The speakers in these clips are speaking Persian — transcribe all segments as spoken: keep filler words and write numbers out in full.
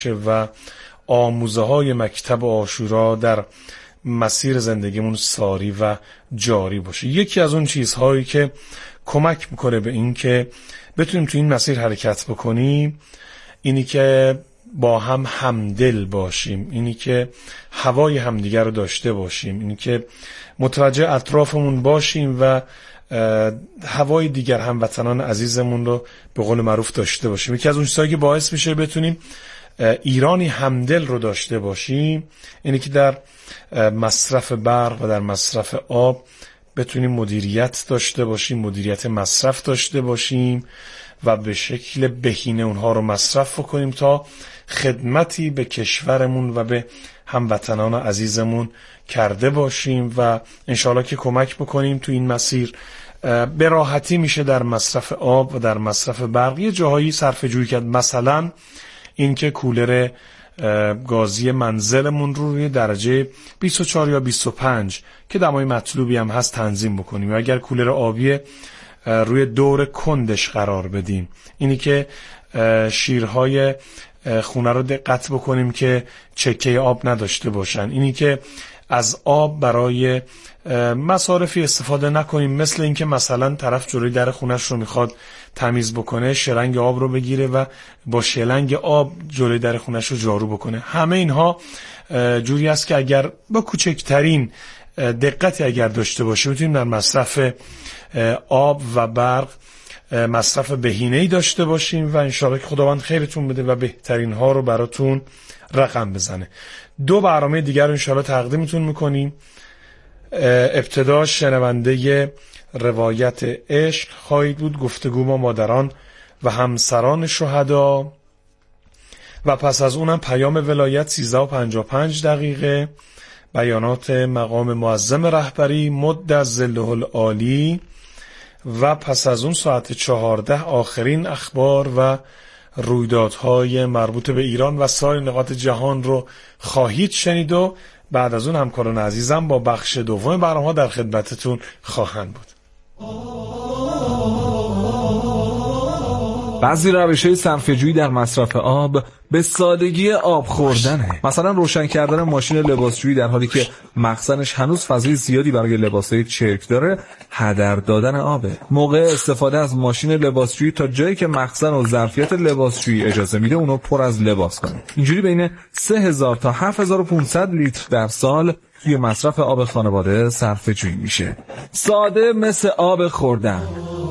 و آموزه های مکتب عاشورا در مسیر زندگیمون ساری و جاری باشه. یکی از اون چیزهایی که کمک میکنه به این که بتونیم تو این مسیر حرکت بکنیم اینی که با هم همدل باشیم، اینی که هوای همدیگر رو داشته باشیم، اینی که متوجه اطرافمون باشیم و هوای دیگر هموطنان عزیزمون رو به قول معروف داشته باشیم. یکی از اون چیزایی که باعث میشه بتونیم ایرانی همدل رو داشته باشیم اینی که در مصرف برق و در مصرف آب بتونیم مدیریت داشته باشیم، مدیریت مصرف داشته باشیم و به شکل بهینه اونها رو مصرف کنیم تا خدمتی به کشورمون و به هموطنان عزیزمون کرده باشیم و انشاءالله که کمک بکنیم تو این مسیر به راحتی میشه در مصرف آب و در مصرف برق یه جاهایی صرفه جویی کرد. مثلا این که کولر گازی منزلمون رو روی درجه بیست و چهار یا بیست و پنج که دمای مطلوبی هم هست تنظیم بکنیم، و اگر کولر آبی روی دور کندش قرار بدیم، اینی که شیرهای خونه رو دقت بکنیم که چکه آب نداشته باشن، اینی که از آب برای مصارفی استفاده نکنیم، مثل اینکه مثلا طرف جلوی در خونش رو میخواد تمیز بکنه شلنگ آب رو بگیره و با شلنگ آب جلوی در خونش رو جارو بکنه. همه اینها جوری است که اگر با کوچکترین دقتی اگر داشته باشیم میتونیم در مصرف آب و برق مصرف بهینه‌ای داشته باشیم و انشاءالله که خداوند خیرتون بده و بهترین ها رو براتون رقم بزنه. دو برنامه دیگر رو انشاءالله تقدیمتون میکنیم. ابتدا شنونده روایت عشق خواهید بود، گفتگو با مادران و همسران شهدا، و پس از اونم پیام ولایت سیزده و پنجاه و پنج دقیقه، بیانات مقام معظم رهبری مد ظله العالی، و پس از اون ساعت چهارده آخرین اخبار و رویدادهای مربوط به ایران و سایر نقاط جهان رو خواهید شنید و بعد از اون همکاران عزیزم با بخش دوم برنامه در خدمتتون خواهند بود. بعضی روش‌های صرفه‌جویی در مصرف آب به سادگی آب خوردنه. مثلا روشن کردن ماشین لباسشویی در حالی که مخزنش هنوز فضای زیادی برای لباسای چرک داره هدر دادن آبه. موقع استفاده از ماشین لباسشویی تا جایی که مخزن و ظرفیت لباسشویی اجازه میده اونو پر از لباس کنه. اینجوری بین سه هزار تا هفت هزار و پانصد لیتر در سال توی مصرف آب خانواده صرفه‌جویی میشه. ساده مثل آب خوردن.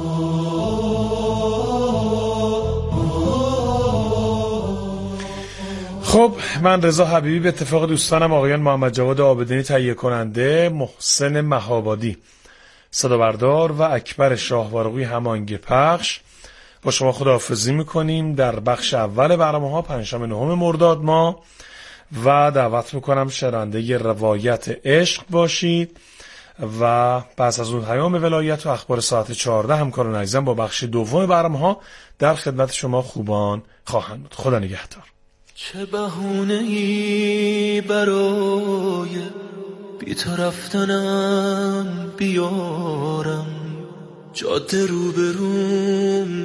خب من رضا حبیبی به اتفاق دوستانم آقایان محمد جواد عابدینی تهیه کننده، محسن مهابادی صدا بردار و اکبر شاهوارقی هماهنگ پخش با شما خداحافظی میکنیم در بخش اول برنامه ها پنجشنبه نهم مرداد ماه، و دعوت میکنم شنونده روایت عشق باشید و پس از اون پیام ولایت و اخبار ساعت چهارده همکاران عزیزم با بخش دوم برنامه ها در خدمت شما خوبان خواهند بود. خدا نگهدار. چه بهونه‌ای برای بی تو رفتنم بیارم، جاده روبروم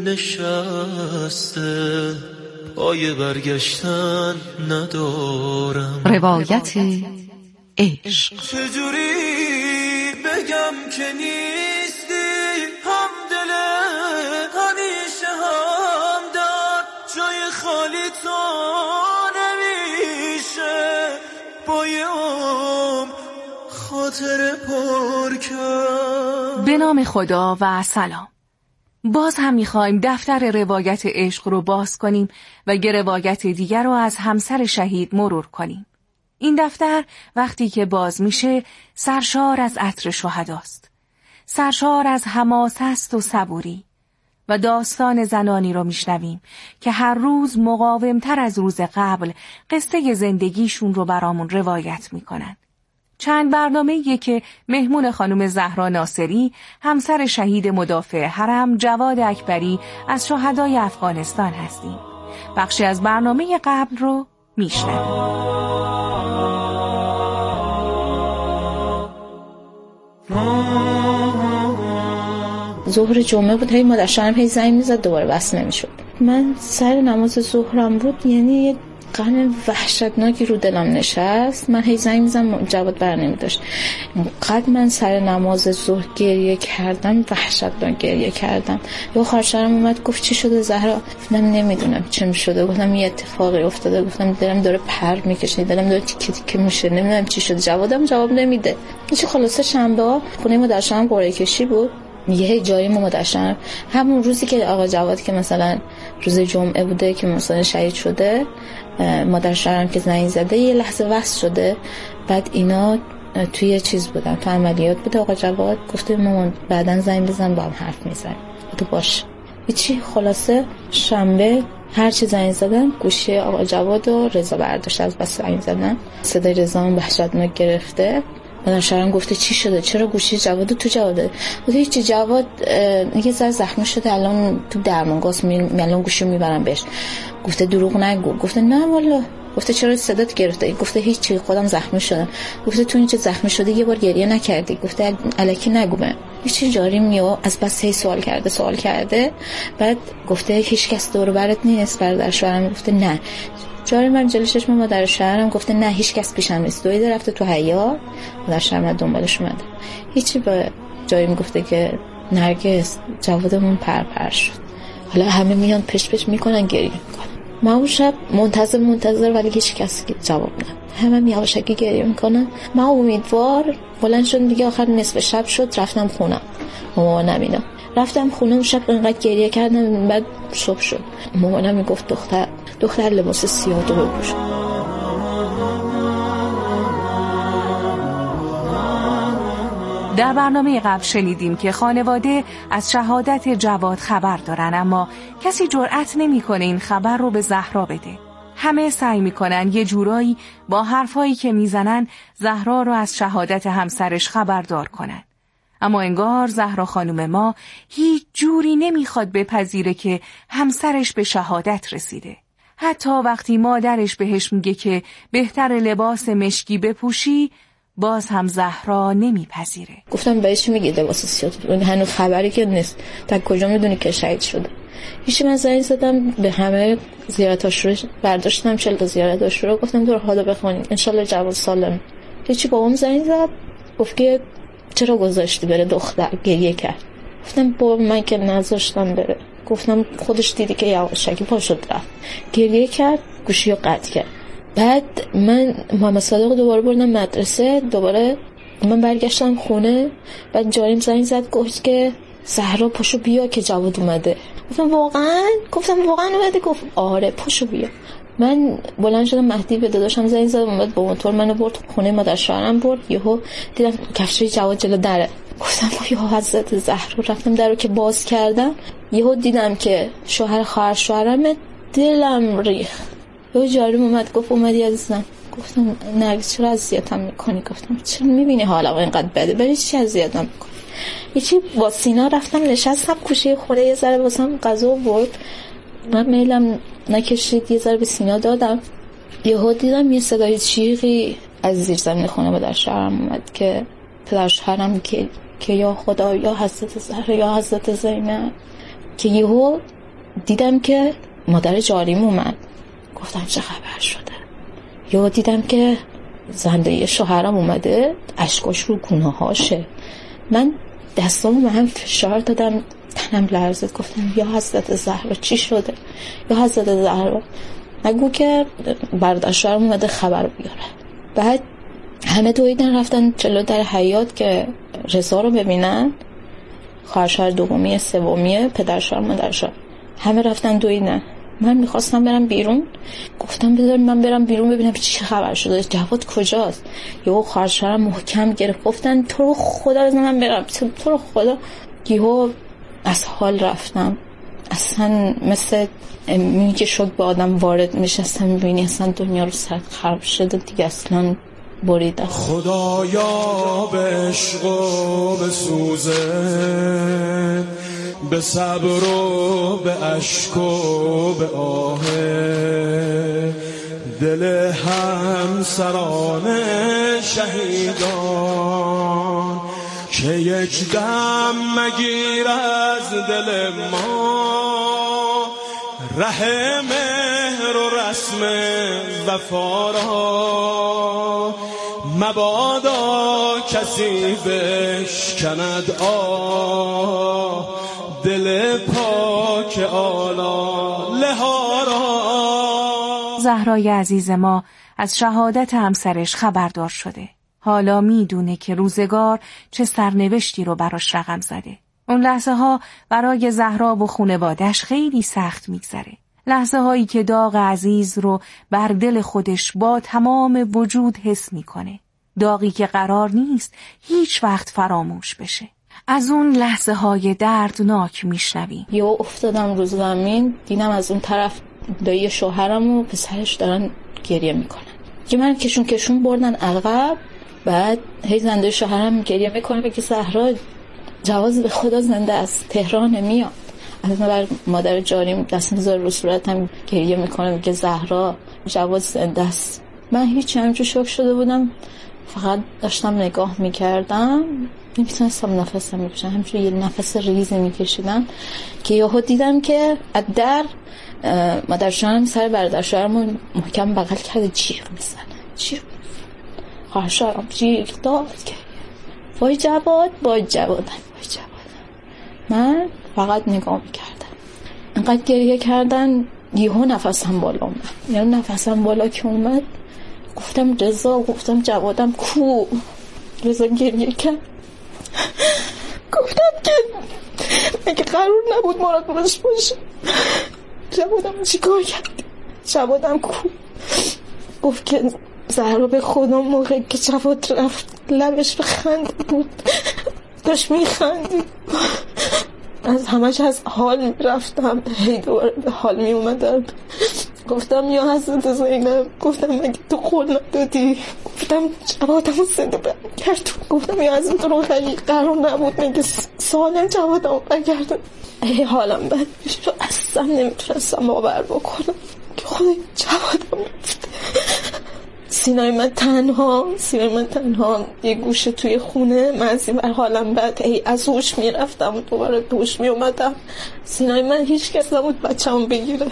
نشسته پای برگشتن ندارم. روایت عشق. چجوری بگم که نیستی همدل همیشه همدار، جای خالی تو نمیشه بایم خاطر پر کرد. به نام خدا و سلام. باز هم میخوایم دفتر روایت عشق رو باز کنیم و یه روایت دیگر رو از همسر شهید مرور کنیم. این دفتر وقتی که باز میشه سرشار از عطر شهداست، سرشار از حماس است و صبوری، و داستان زنانی رو میشنویم که هر روز مقاومتر از روز قبل قصه زندگیشون رو برامون روایت میکنن. چند برنامه‌ایه که مهمون خانم زهرا ناصری، همسر شهید مدافع حرم جواد اکبری از شهدای افغانستان هستیم. بخشی از برنامه قبل رو میشنویم. ظهر جمعه بود، هی مادرشم هی زنگ میزد دوباره بس نمیشد. من سر نماز ظهرم بود، یعنی غم وحشتناکی رو دلم نشست. من هی زنگ میزنم جواد برنمی داشت. اینقدر من سر نماز ظهر گریه کردم، وحشتناک گریه کردم. یه خواهرم اومد گفت چی شده زهرا؟ من نمیدونم چه شده. گفتم یه اتفاقی افتاده. گفتم دلم داره پر میکشه، دلم داره تیکه تیکه میشه، نمیدونم چی شده. جوادم جواب نمیده. هیچ. خلاصه شنبه خونه ما در شهر قرعه کشی بود. یه جایی ما در شهر همون روزی که آقا جواد که مثلا روز جمعه بوده که مثلا شهید شده، مادر شهرم که زنگ زده یه لحظه وصل شده. بعد اینا توی چیز بودن، تو عملیات بوده. آقا جواد گفته مامان بعدن زنگ بزن با هم حرف میزنیم. تو باش. هیچی. خلاصه شنبه هر چی زنگ زدن گوشی آقا جواد و رضا برداشت از بس زنگ زدن. صدای رضا هم وحشتناک گرفته. مادر شهرم گفته چی شده؟ چرا گوشی جواد تو جواده؟ گفته هیچی، جواد یه ذره زخمی شده، الان تو درمانگاهه، می الان گوشی میبرم بهش. گفته دروغ نگو. گفته نه والا. گفته چرا صدات گرفته؟ گفته هیچی، خودم زخمی شدم. گفته تو اینجا زخمی شده یه بار گریه نکردی؟ گفته الکی نگو. من هیچی جاری میو از بس هی سوال کرده سوال کرده. بعد گفته هیچ کس دور برات نیست؟ برادر شوهرم گفته نه. جاری من جلوی چشم مادر شهرم گفته نه هیچ کس پیشم نیست. دویده رفته تو حیاط. مادر شهرم دنبالش اومده. هیچی. با جایی میگفته که نرگس جوادمون پر پر شد. حالا همه میان پش پش میکنن گریه میکنن. ما اون شب منتظر منتظر ولی هیچ کسی جواب نداد. همه یواشکی گریه میکنن. ما امیدوار بلند شدم دیگه. آخر نصف شب شد رفتم خونم. مامانم اینا رفتم خونه. اون شب انقدر گریه کردم. بعد صبح شد مامانم میگفت دختر دختر لباس سیاه تو بپوش. در برنامه قبل شنیدیم که خانواده از شهادت جواد خبر دارن، اما کسی جرأت نمیکنه این خبر رو به زهرا بده. همه سعی میکنن یه جورایی با حرفایی که میزنن زهرا رو از شهادت همسرش خبردار کنن. اما انگار زهرا خانم ما هیچ جوری نمیخواد بپذیره که همسرش به شهادت رسیده. حتی وقتی مادرش بهش میگه که بهتر لباس مشکی بپوشی، باز هم زهرا نمیپذیره. گفتم بهش میگی لباس سیاه؟ هنوز خبری که نیست. تا کجا میدونی که شهید شده؟ هیچ. من زنگ زدم به همه زیارتاش رو برداشتم، چل زیارتاش رو گفتم دور حالا بخونید انشالله جواد سالم. هیچی. بابام زنگ زد گفت که چرا گذاشتی بره دختر؟ گریه کرد. گفتم بابا من که نذاشتم بره. گفتم خودش دیدی که یواشکی پا شد رفت. گریه کرد، گوشی رو قطع کرد. بعد من محمد صادق دوباره بردم مدرسه. دوباره من برگشتم خونه. بعد جاریم زنگ زد گفت که زهرا پاشو بیا که جواد اومده. گفتم واقعا؟ گفتم واقعا اومده؟ گفت آره پاشو بیا. من بلند شدم مهدی به داداشم زنگ زدم اومد با موتور منو برد خونه مادر شوهرم برد. یهو دیدم کفشای جواد جلو دره. گفتم یا حضرت زهرا. رفتم درو که باز کردم یهو دیدم که شوهر خواهر شوهرم. دلم ریخت. یهو جاریم اومد گفت اومدی عزیزم؟ گفتم نرگس چرا اذیتم میکنی؟ گفتم چرا میبینی حالم اینقدر بده؟ برای چی اذیتم میکنی؟ یکی با سینا رفتم نشستم کوشه خونه یه ذره واسم غذا برد. من میلم نکشید یه ذره به سینا دادم. یهو دیدم یه صدای چیغی از زیر زمین خونه مادر شوهرم اومد که پدر شوهرم که که یا خدا یا حضرت زهرا یا حضرت زینب. که یهو دیدم که مادر جاریم اومد. گفتم چه خبر شده؟ یهو دیدم که زنده شوهرم اومده، اشکاش رو گونه‌هاشه. من دستامو به هم فشار دادم، تنم لرزید. گفتم یا حضرت زهرا چی شده؟ یا حضرت زهرا نگو که برادر شوهرم اومده خبر بیاره. بعد همه دویدن رفتن جلو در حیاط که رضا رو ببینن، خواهر شوهر دومی سومی پدر شوهر مادر شوهر. همه رفتن دویدن. من میخواستم برم بیرون. گفتم بذار من برم بیرون ببینم چی خبر شده، جواد کجاست. یهو خواهر شوهرم محکم گرفت گفتن تو رو خدا بذار من برم، تو رو خدا. یهو از حال رفتم. اصلا مثل میگه شوک به آدم وارد میشه، اصلا میبینی اصلا دنیا رو سر خراب شده دیگه، اصلا بریده. خدایا به عشق و به سوزه، به صبر و به عشق و به آه، دل همسران شهیدان که یک دم مگیر از دل ما، ره مهر و رسم وفا را مبادا کسی بشکند آه دل پاک آلاله ها را. زهرای عزیز ما از شهادت همسرش خبردار شده. حالا میدونه که روزگار چه سرنوشتی رو براش رقم زده. اون لحظه ها برای زهرا و خانواده‌اش خیلی سخت میگذره. لحظه هایی که داغ عزیز رو بر دل خودش با تمام وجود حس میکنه. داغی که قرار نیست هیچ وقت فراموش بشه. از اون لحظه های دردناک میشنویم. یه افتادم رو زمین، دیدم از اون طرف دایی شوهرم و پسرش دارن گریه میکنن. که من کشون کشون بردن عقب. بعد هی زنده شوهرم گریه میکنه بگه زهرا جواز به خدا زنده از تهران میاد. از بر مادر جاریم دست میذاره رو صورتم گریه میکنه میگه زهرا جواز زنده است. من هیچ همینجور شوک شده بودم، فقط داشتم نگاه میکردم، نمیتونستم نفسم بکشم، همینجور یه نفس ریزی میکشیدم که یهو دیدم که از در مادر جانم سر برادر شوهرمو محکم بغل کرده جیغ میزنه. جیغ خواهر شوهرم جیغ داد که وای جواد وای جوادم وای جوادم. من فقط نگاه میکردم. انقدر گریه کردن یهو نفسم بالا اومد. یعنی نفسم بالا که اومد گفتم رضا، گفتم جوادم کو؟ رضا گریه کرد. گفتم که مگه قرار نبود مراد باش باشه؟ جوادم چی کار کرد؟ جوادم کو؟ گفت که زهرا به خدا موقع که جواد رفت لبش بخند بود، داشت میخندید. از همش از حال رفتم، هی دوباره به حال می اومدم. گفتم یا حضرت زینب، گفتم مگه تو قول ندادی؟ گفتم جوادمو زنده برگرد. گفتم یا حضرت روحانی قرار نبود مگه سالم جوادمو برگردم؟ هی حالم بد میشد، اصلا نمیتونستم باور بکنم که خود جوادم رفته. سینای من تنها سینای من تنها یه گوشه توی خونه. من از این بر حالم بد ای از هوش میرفتم دوباره به هوش میومدم. سینای من هیچ کس نبود بچه‌مو بگیره.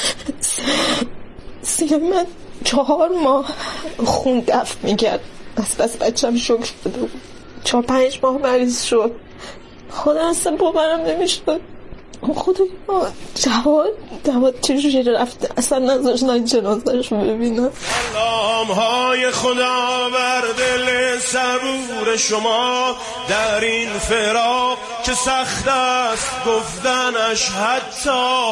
سینای من چهار ماه خون دفع میکرد. بس بس بچه‌م شوک شده بود. چهار پنج ماه مریض شد. خدا اصلا باورم نمیشد. خدا جواد جواد چجوری رفته؟ اصلا نذاشتن جنازه‌اش رو ببینم. سلام های خدا بر دل صبور شما در این فراق که سخت است گفتنش، حتی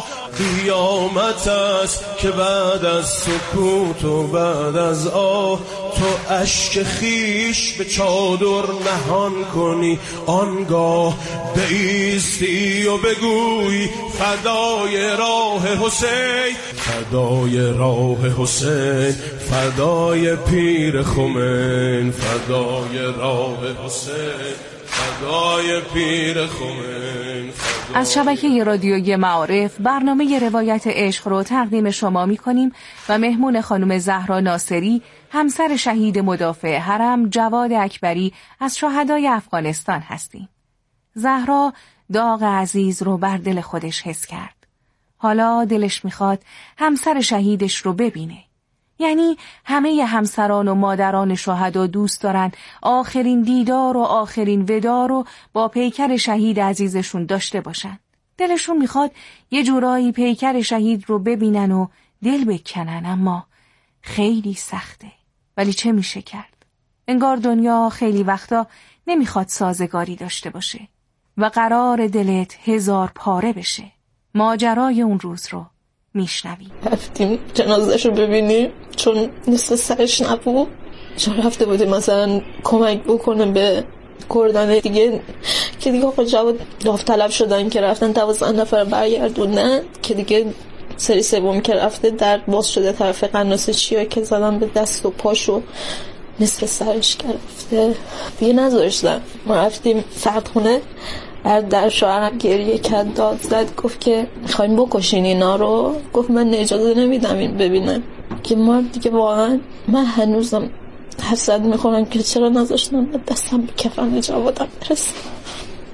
قیامت است که بعد از سکوت و بعد از آه تو اشک خیش به چادر نهان کنی، آنگاه بایستی و بگوی فدای راه حسین، فدای راه حسین، فدای پیر خمین، فدای راه حسین، فدای پیر خمین. از شبکه رادیویی معارف برنامه روایت عشق رو تقدیم شما می کنیم و مهمون خانم زهرا ناصری، همسر شهید مدافع حرم جواد اکبری از شهدای افغانستان هستیم. زهرا داغ عزیز رو بر دل خودش حس کرد. حالا دلش میخواد همسر شهیدش رو ببینه. یعنی همه همسران و مادران شهدا دوست دارن آخرین دیدار و آخرین ودا رو با پیکر شهید عزیزشون داشته باشن. دلشون میخواد یه جورایی پیکر شهید رو ببینن و دل بکنن، اما خیلی سخته. ولی چه میشه کرد؟ انگار دنیا خیلی وقتا نمیخواد سازگاری داشته باشه و قرار دلت هزار پاره بشه. ماجرای اون روز رو میشنویم. رفتیم جنازه‌شو ببینیم چون نصف سرش نبود. چون رفته بودیم مثلا کمک بکنه به کردان دیگه که دیگه آقا جواد داوطلب شدن که رفتن دوازده نفر برگردوندن که دیگه سری سوم که رفته درد باز شده طرف قناص چیا که زدن به دست و پاشو نصف سرش گرفته دیگه نذاشتن. ما رفتیم سردخونه، در شوهرم گریه کرد، داد زد، گفت که میخواین بکشین اینا رو. گفت من اجازه نمیدم این ببینم. که ما دیگه واقعا من هنوزم حسرت میخورم که چرا نذاشتم دستم به کفن جوادم برسه.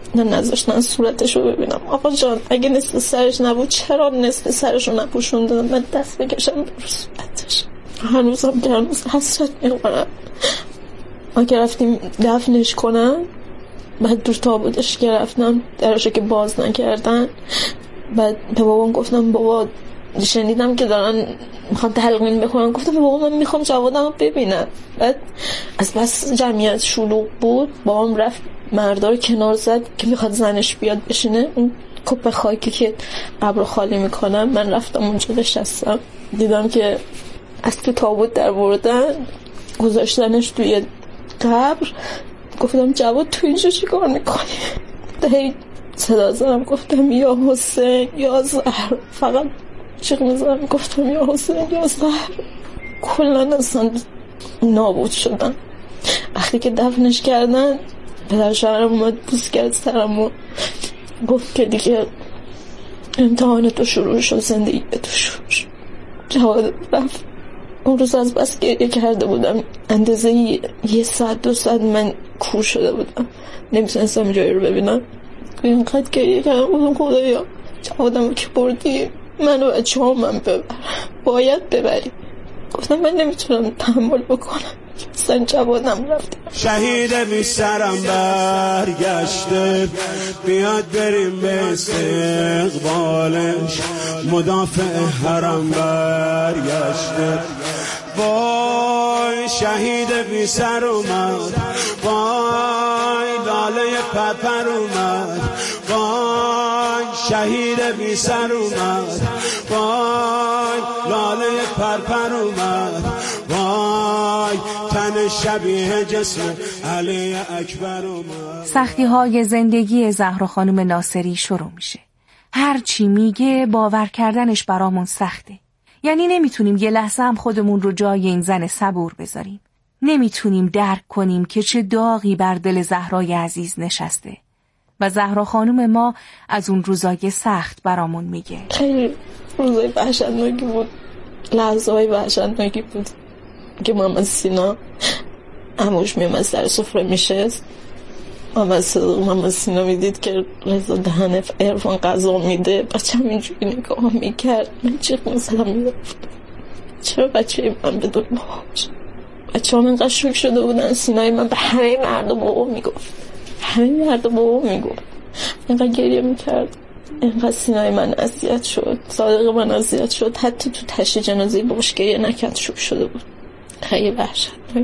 نه نذاشتن صورتشو ببینم. آقا جان اگه نصف سرش نبود چرا نصف سرشو نپوشوندن؟ من دست بکشم به صورتش. هنوزم که هنوز حسرت میخورم. ما که رفتیم دفنش کنن، بعد دور تابوتش که رفتم درشو که باز نکردن، بعد به بابام گفتم بابا شنیدم که دارن میخوان تلقین بکنن. گفتم بابا من میخوام جوادم رو ببینم. بعد از بس جمعیت شلوغ بود بابام رفت مردا رو کنار زد که میخواد زنش بیاد بشینه اون کپ خاکی که قبر خالی میکنم. من رفتم اونجا نشستم، دیدم که از تو تابوت در بردن گذاشتنش توی قبر. گفتم جواد تو اینجا چی کار میکنی؟ دهی صدا زدم گفتم یا حسین یا زهر، فقط چیق میزدم گفتم یا حسین یا زهر. کلن اصلا نابود شدن. وقتی که دفنش کردن پدر شوهرم اومد بوس کرد سرم و گفت که دیگه امتحان تو شروع شد، زندگی تو شروع شد. جواد رفت. اون روز از بس گریه کرده بودم، اندازه یه ساعت دو ساعت من کور شده بودم، نمیتونستم جایی رو ببینم. اینقدر گریه کردم بودم خدایا جوادم که بردی من و بچه هم من ببر، باید ببری. گفتم من نمیتونم تحمل بکنم سن جوادم رفت. شهید بی سرم برگشته، بیاد بریم به استقبالش. مدافع حرم برگشته، وای شهید بی سر اومد، وای لاله پپر اومد، وای شهید بی سر اومد، وای لاله پرپر اومد، وای تن شبیه جسم علی اکبر اومد. سختی های زندگی زهرا خانم ناصری شروع میشه. هر چی میگه باور کردنش برامون سخته. یعنی نمیتونیم یه لحظه هم خودمون رو جای این زن صبور بذاریم. نمیتونیم درک کنیم که چه داغی بر دل زهرای عزیز نشسته. و زهرا خانم ما از اون روزای سخت برامون میگه. خیلی روزای وحشتناکی بود، لحظه های وحشتناکی بود که محمد سینا عموش میامد سر سفره میشست، محمد صدق محمد سینا میدید که رضا دهن عرفان غذا میده، بچه هم اینجوری نگاه میکرد. من چیق میزدم میرفت چرا بچه من بدون باباش. بچه هم اینقدر شوک شده بودن. سینای من به همه مردم بابا میگفت، همه مردم بابا میگفت. اینقدر گریه میکرد، اینقدر سینای من اذیت شد، صادق من اذیت شد. حتی تو تشییع جنازه باباش گریه نکرد، شوک شده بود. خیلی وحشتناک.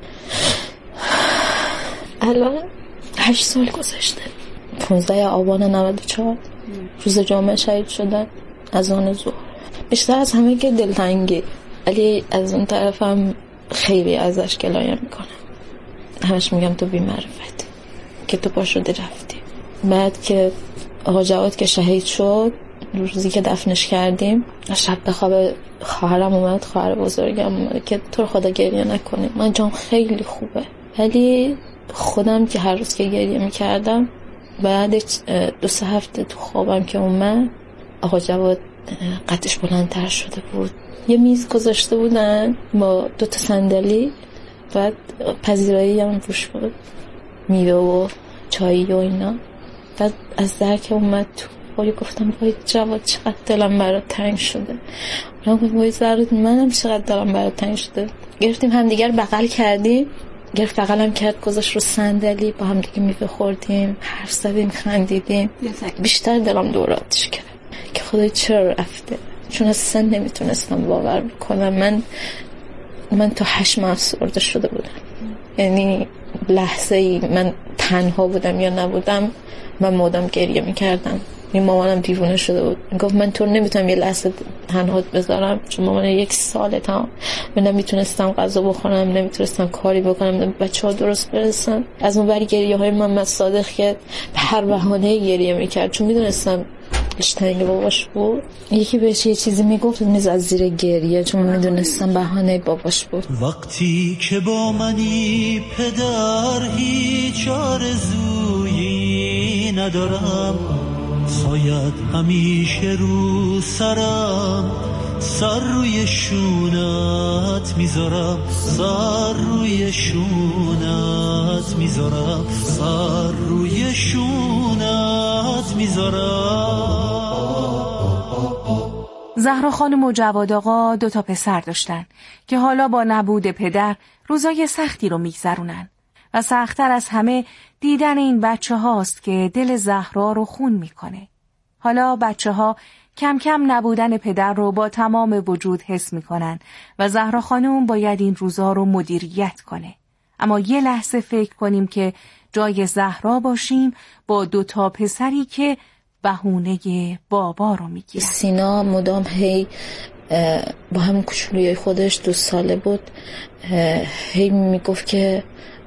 الان هشت سال گذشته. پانزده آبان نود و چهار روز جامعه شهید شدن از آن ظهر. بیشتر از همه که دلتنگی، ولی از اون طرفم خیلی ازش گلایه میکنم. همش میگم تو بی‌معرفتی که تو پا شدی رفتی. بعد که آقا جواد که شهید شد، روزی که دفنش کردیم، شب به خواب خواهرم اومد، خواهر بزرگم اومد که تو رو خدا گریه نکنی، من جام خیلی خوبه. ولی خودم که هر روز که گریه میکردم، بعد دو سه هفته تو خوابم که اومد، آقا جواد قدش بلندتر شده بود. یه میز گذاشته بودن با دو تا صندلی، بعد پذیرایی هم روش بود، میوه و چایی و اینا. بعد از در که اومد تو وای گفتم وای جواد چقدر دلم برات تنگ شده. من گفتم وای زرد منم چقدر دلم برات تنگ شده. گرفتیم همدیگر بغل کردیم، گرفت بغلم کرد گذاشت رو صندلی، با هم دیگه میوه خوردیم، حرف زدیم، خندیدیم. بیشتر دلم دوراتش کرد که خدای چرا رفته، چون اصلا نمیتونستم باور بکنم. من من تا هشت ماه افسرده شده بودم. یعنی لحظه ای من تنها بودم یا نبودم، من مادام گریه میکردم. این مامانم دیوونه شده بود، گفت من تو نمیتونم یه لحظه تنهات بذارم، چون مامان یک ساله تمام من نمیتونستم غذا بخورم، نمیتونستم کاری بکنم، بچه ها درست برسن. از اون بری گریه های محمد صادق که به هر بهانه گریه میکرد، چون میدونستم اشتنگ باباش بود. یکی بهش یه چیزی میگفت میز از زیر گریه، چون میدونستم بهانه باباش بود. وقتی که با منی پدر هیچ آرزویی ندارم، سایت همیشه رو سرم سر روی شونت میذارم، سر روی شونت میذارم، سر روی شونت میذارم. زهرا خانم و جواد آقا دو تا پسر داشتن که حالا با نبود پدر روزای سختی رو میگذرونن و سخت‌تر از همه دیدن این بچه هاست که دل زهرا رو خون میکنه. حالا بچه ها کم کم نبودن پدر رو با تمام وجود حس میکنن و زهرا خانم باید این روزا رو مدیریت کنه. اما یه لحظه فکر کنیم که جای زهرا باشیم با دو تا پسری که بهونه بابا رو میگیرن. سینا مدام هی با همون کوچولوی خودش دو ساله بود، هی میگفت که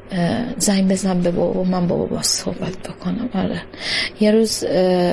زنگ بزن به بابا، من بابا با صحبت بکنم. آره یه روز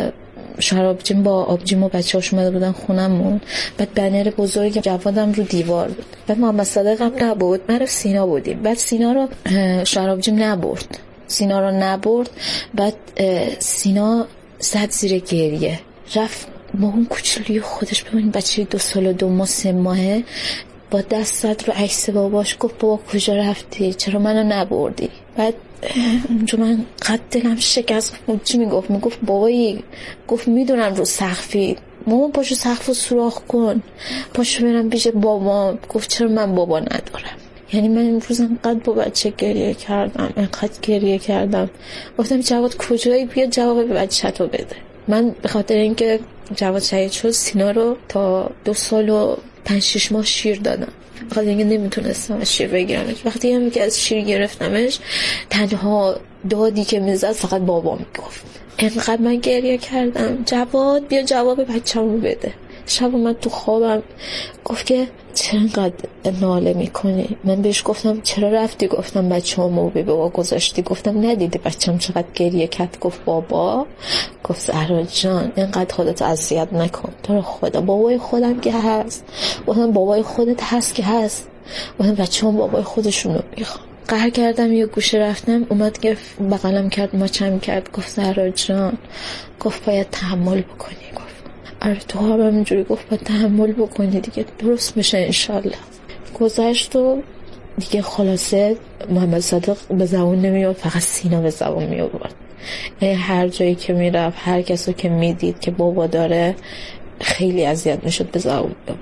شرابجیم با آبجیم و بچه هاش اومده بودن خونمون، بعد بنر بزرگ جوادم رو دیوار بود، بعد محمد صادقم نبود، من سینا بودیم. بعد سینا رو شرابجیم نبرد، سینا رو نبرد بعد سینا زد زیر گریه، رفت با اون کوچولوی خودش، ببین بچه دو سال و دو ماه سه ماهه، با دست زد رو عکس باباش، گفت بابا کجا رفتی، چرا منو نبردی؟ بعد اونجا من قد دلم شکست. چی میگفت؟ میگفت بابایی، گفت میدونم رو سقفی، ماما پاشو سقفو سوراخ کن، پاشو برم پیش بابا. گفت چرا من بابا ندارم؟ یعنی من امروز انقدر با بچه گریه کردم، انقدر گریه کردم. گفتم جواد کجایی، بیا جواب به بچه‌تو بده. من به خاطر اینکه جواد شهید شد سینا رو تا دو سال و پنج شش ماه شیر دادم، بخاطر اینکه نمیتونستم از شیر بگیرمش. وقتی هم که از شیر گرفتمش تنها دادی که میزد فقط بابا میگفت. انقدر من گریه کردم جواد بیا جواب بچه‌مو بده. شب اومد تو خوابم گفت که چرا انقدر ناله میکنی؟ من بهش گفتم چرا رفتی؟ گفتم بچه‌مو به بابا گذاشتی. گفتم ندیدی بچه‌م چقدر گریه کرد؟ گفت بابا. گفت زهرا جان اینقدر خودت اذیت نکن، تو رو خدا بابای خودم که هست. گفتم بابای خودت هست که هست. گفتم بچه‌م بابای خودشونو میخوان. قهر کردم یه گوشه رفتم، اومد که بغلم کرد، ماچم کرد، گفت زهرا جان، گفت باید تحمل بکنی. گفت آره تو هم همینجوری، گفت باید تحمل بکنی دیگه، درست میشه انشالله. گذشت و دیگه خلاصه محمد صادق به زبون نمیاد، فقط سینا به زبون میاد. یعنی هر جایی که میرفت، هر کسو که میدید که بابا داره خیلی اذیت میشد به زبون میاد.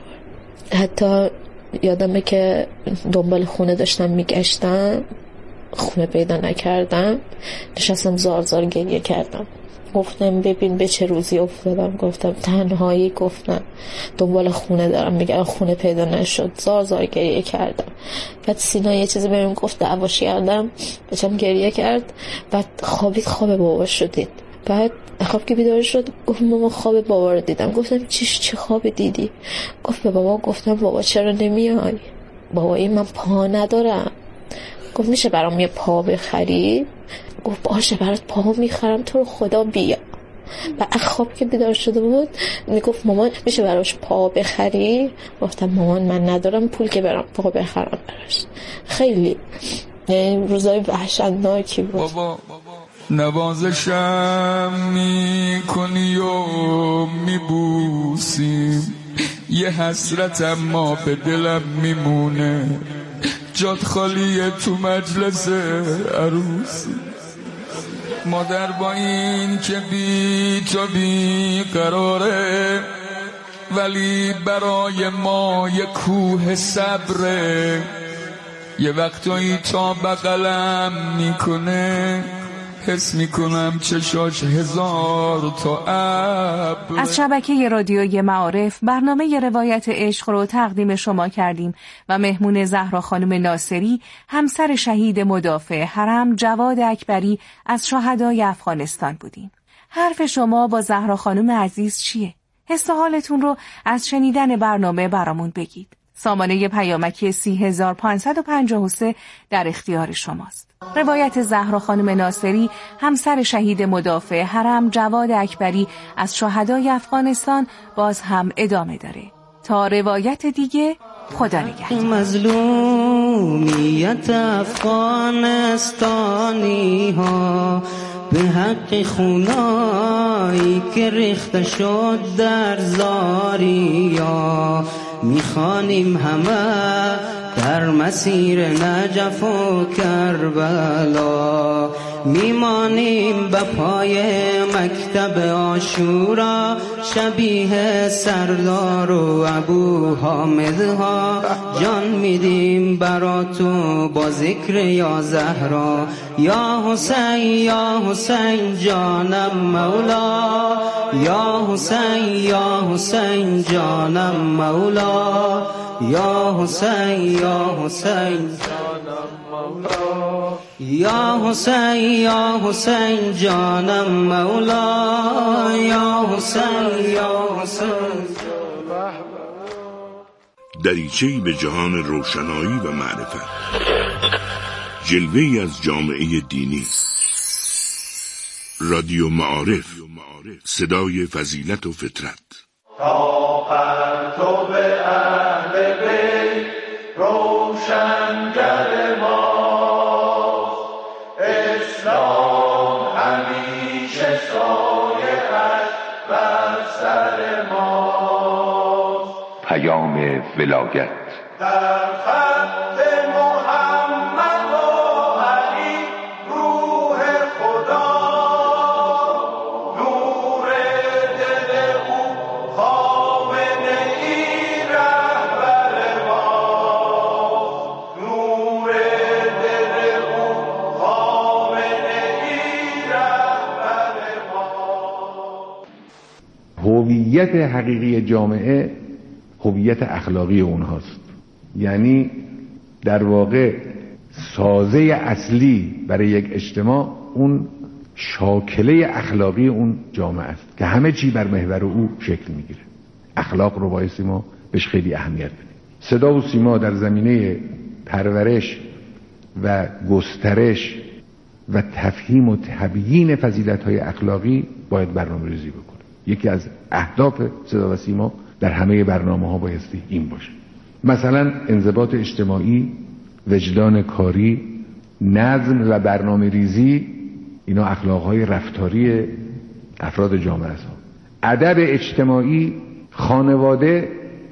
حتی یادمه که دنبال خونه داشتم میگشتم، خونه پیدا نکردم، نشستم زار زار گریه کردم. گفتم ببین به چه روزی افتادم، گفتم تنهایی، گفتم دنبال خونه دارم میگم، خونه پیدا نشد، زار زار گریه کردم. بعد سینا یه چیزی بهم گفت، دعواش کردم، بچم گریه کرد. بعد خوابید، خواب بابا شدید. بعد خواب که بیدار شد گفت ماما خواب بابا رو دیدم. گفتم چی چی خواب دیدی؟ گفت به بابا. گفتم بابا چرا نمیای؟ بابایی من پا ندارم. گفت میشه برام یه پا بخری؟ گفت باشه برات پا میخرم، تو رو خدا بیا. و خواب که بیدار شده بود میگفت مامان میشه براش پا بخری؟ گفتم مامان من ندارم پول که برام پا بخرم براش. خیلی یعنی روزای وحشتناکی بود. بابا نوازشم میکنی و میبوسی، یه حسرت اما به دلم میمونه، جات خالیه تو مجلس عروسی. مادر با این که بی تو بی قراره، ولی برای ما یه کوه صبره، یه وقتایی تا بغلم میکنه، حس میکنم چشاش هزار تا ابر. از شبکه رادیوی معارف برنامه روایت عشق رو تقدیم شما کردیم و مهمون زهرا خانم ناصری، همسر شهید مدافع حرم جواد اکبری از شهدای افغانستان بودیم. حرف شما با زهرا خانم عزیز چیه؟ حس و حالتون رو از شنیدن برنامه برامون بگید. سامانه پیامکی سی هزار پانصد و پنجاه و سه در اختیار شماست. روایت زهرا خانم ناصری، همسر شهید مدافع حرم جواد اکبری از شهدای افغانستان باز هم ادامه داره. تا روایت دیگه، خدا نگهدار. مظلومیت افغانستانی ها به حق خونایی که ریخته شد در زاریا، میخوانیم همه در مسیر نجف و کربلا، میمانیم به پای مکتب عاشورا شبیه سردار و ابو حامدها، جان میدیم برا تو با ذکر یا زهرا، یا حسین یا حسین جانم مولا، یا حسین یا حسین جانم مولا، یا حسین یا حسین جانم مولا، یا حسین یا حسین جانم مولا، یا حسین یا حسین جانم. دریچه‌ای به جهان روشنایی و معرفت، جلوه‌ای از جامعه دینی. رادیو معارف، صدای فضیلت و فطرت. تا پرتو به اهل بیت روشنگر ماست، اسلام همیشه سایه‌اش بر سر ماست. پیام ولایت در خط محمد و علی روح خدا، نور دل او خامنه ای رهبر ماست، نور دل او خامنه ای رهبر ماست. هویت حقیقی جامعه هویت اخلاقی اونهاست، یعنی در واقع سازه اصلی برای یک اجتماع اون شاکله اخلاقی اون جامعه است که همه چی بر محور او شکل میگیره. اخلاق رو بایستی ما بهش خیلی اهمیت بدیم. صدا و سیما در زمینه پرورش و گسترش و تفهیم و تبیین فضیلت‌های اخلاقی باید برنامه‌ریزی بکنه. یکی از اهداف صدا و سیما در همه برنامه‌ها بایستی این باشه. مثلا انضباط اجتماعی، وجدان کاری، نظم و برنامه‌ریزی، اینا اخلاق‌های رفتاری افراد جامعه است. ادب اجتماعی، خانواده،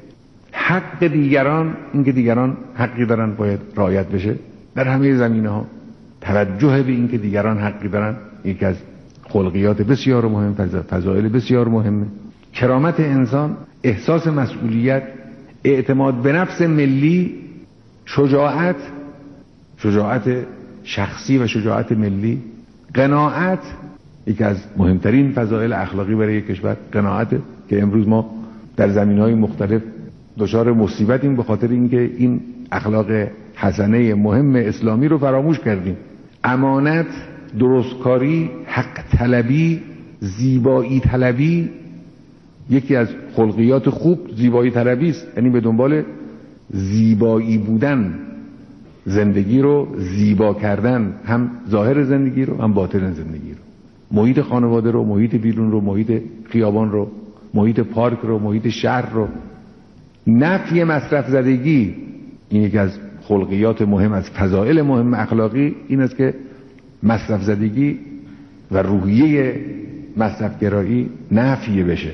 حق دیگران، اینکه دیگران حقی دارن باید رعایت بشه در همه زمینه‌ها. توجه به اینکه دیگران حقی دارن یکی از خلقیات بسیار مهم، فضایل بسیار مهمه. کرامت انسان، احساس مسئولیت، اعتماد به نفس ملی، شجاعت، شجاعت شخصی و شجاعت ملی، قناعت، یکی از مهمترین فضایل اخلاقی برای کشور قناعت، که امروز ما در زمینهای مختلف دچار مصیبتیم به خاطر اینکه این اخلاق حسنه مهم اسلامی رو فراموش کردیم. امانت، درستکاری، حق طلبی، زیبایی طلبی. یکی از خلقیات خوب زیبایی طلبی است، یعنی به دنبال زیبایی بودن، زندگی رو زیبا کردن، هم ظاهر زندگی رو هم باطن زندگی رو، محیط خانواده رو، محیط بیرون رو، محیط خیابان رو، محیط پارک رو، محیط شهر رو. نفی مصرف زدگی، این یکی از خلقیات مهم، از فضائل مهم اخلاقی این است که مصرف زدگی و روحیه مصرفگرایی نفی بشه.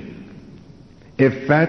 عفت،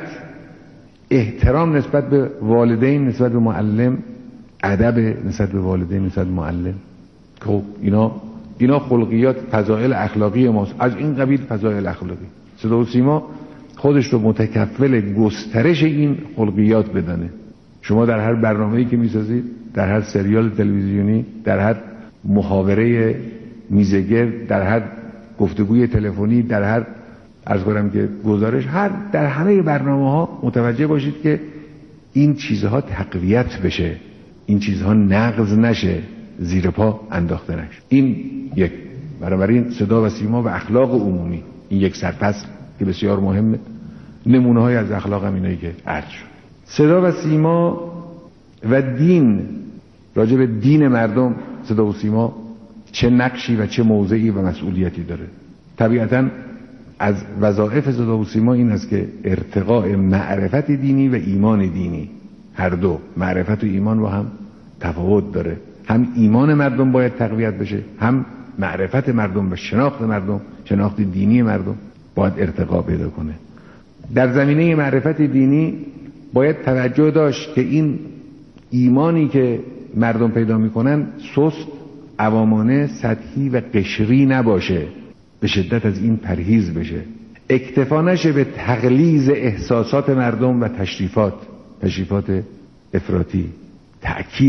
احترام نسبت به والدین، نسبت به معلم، ادب نسبت به والدین، نسبت به معلم. خب اینا اینا خلقیات فضائل اخلاقی ماست. از این قبیل فضائل اخلاقی صدا و سیما خودش رو متکفل گسترش این خلقیات بدانه. شما در هر برنامه‌ای که میسازید، در هر سریال تلویزیونی، در هر محاوره میزگرد، در هر گفتگوی تلفنی، در هر عرض کنم که گزارش، هر در همه برنامه‌ها متوجه باشید که این چیزها تقویت بشه، این چیزها نقض نشه، زیر پا انداخته نشه. این یک. بنابراین صدا و سیما و اخلاق عمومی این یک سرپس که بسیار مهمه. نمونه‌های از اخلاق هم اینایی که عرض شد. صدا و سیما و دین، راجع به دین مردم صدا و سیما چه نقشی و چه موضعی و مسئولیتی داره. طبیعتاً از وظایف صدا و سیما این است که ارتقاء معرفت دینی و ایمان دینی، هر دو، معرفت و ایمان با هم تفاوت داره. هم ایمان مردم باید تقویت بشه، هم معرفت مردم و شناخت مردم، شناخت دینی مردم باید ارتقا پیدا کنه. در زمینه معرفت دینی باید توجه داشت که این ایمانی که مردم پیدا میکنن سست، عوامانه، سطحی و قشری نباشه، به شدت از این پرهیز بشه، اکتفا نشه به تغلیظ احساسات مردم و تشریفات تشریفات افراطی، تأکید